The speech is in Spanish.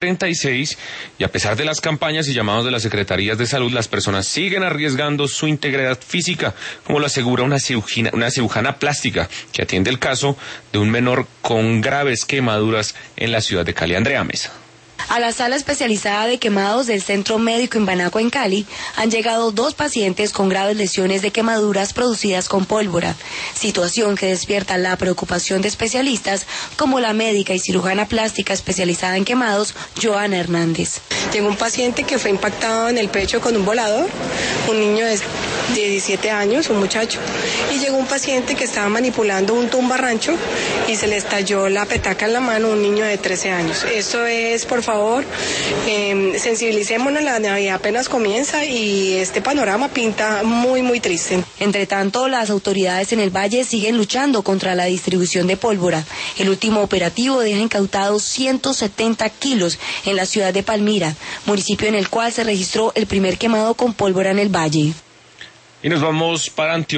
36 y a pesar de las campañas y llamados de las secretarías de salud, las personas siguen arriesgando su integridad física, como lo asegura una cirujana plástica que atiende el caso de un menor con graves quemaduras en la ciudad de Cali. Andrea Mesa. A la sala especializada de quemados del Centro Médico Imbanaco en Cali han llegado 2 pacientes con graves lesiones de quemaduras producidas con pólvora, situación que despierta la preocupación de especialistas como la médica y cirujana plástica especializada en quemados, Joana Hernández. Llegó un paciente que fue impactado en el pecho con un volador, un niño de 17 años, un muchacho, y llegó un paciente que estaba manipulando un tumbarrancho y se le estalló la petaca en la mano, un niño de 13 años. Eso es, por favor, sensibilicémonos, la Navidad apenas comienza y este panorama pinta muy triste. Entre tanto, las autoridades en el Valle siguen luchando contra la distribución de pólvora. El último operativo deja incautados 170 kilos en la ciudad de Palmira, municipio en el cual se registró el primer quemado con pólvora en el Valle. Y nos vamos para Antioquia.